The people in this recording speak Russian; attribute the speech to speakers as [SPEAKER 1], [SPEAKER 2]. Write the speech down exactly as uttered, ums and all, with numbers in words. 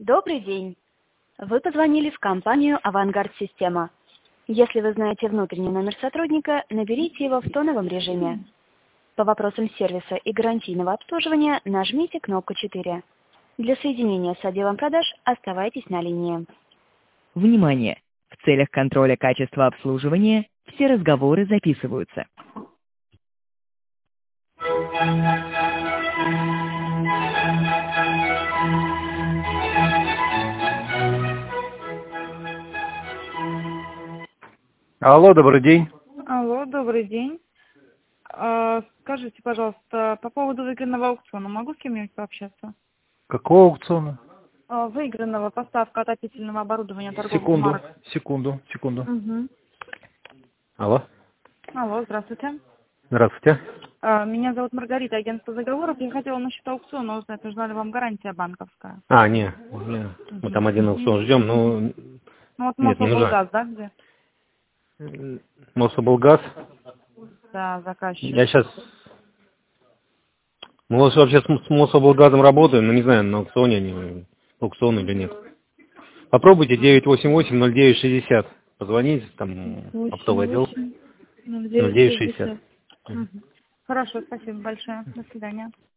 [SPEAKER 1] Добрый день. Вы позвонили в компанию «Авангард Система». Если вы знаете внутренний номер сотрудника, наберите его в тоновом режиме. По вопросам сервиса и гарантийного обслуживания нажмите кнопку четыре. Для соединения с отделом продаж оставайтесь на линии.
[SPEAKER 2] Внимание! В целях контроля качества обслуживания все разговоры записываются.
[SPEAKER 3] Алло, добрый день.
[SPEAKER 4] Алло, добрый день. А, скажите, пожалуйста, по поводу выигранного аукциона, могу с кем-нибудь пообщаться?
[SPEAKER 3] Какого аукциона?
[SPEAKER 4] А, выигранного, поставка отопительного оборудования торговых
[SPEAKER 3] Секунду,
[SPEAKER 4] марок.
[SPEAKER 3] секунду, секунду.
[SPEAKER 4] Угу.
[SPEAKER 3] Алло.
[SPEAKER 4] Алло, здравствуйте.
[SPEAKER 3] Здравствуйте.
[SPEAKER 4] А, меня зовут Маргарита, агентство заговоров. Я хотела насчет аукциона узнать, нужна ли вам гарантия банковская.
[SPEAKER 3] А, не, не. Мы там один аукцион ждем, но...
[SPEAKER 4] Ну вот
[SPEAKER 3] Нет, не нужна.
[SPEAKER 4] Мособлгаз, да, где?
[SPEAKER 3] Мособлгаз.
[SPEAKER 4] Да, заказчик.
[SPEAKER 3] Я сейчас... Мы вообще с Мособлгазом работаем, но не знаю, на аукционе они, аукцион или нет. Попробуйте девять восемь восемь ноль девять шестьдесят. Позвоните, там оптовый отдел. ноль девять шестьдесят.
[SPEAKER 4] Хорошо, спасибо большое. До свидания.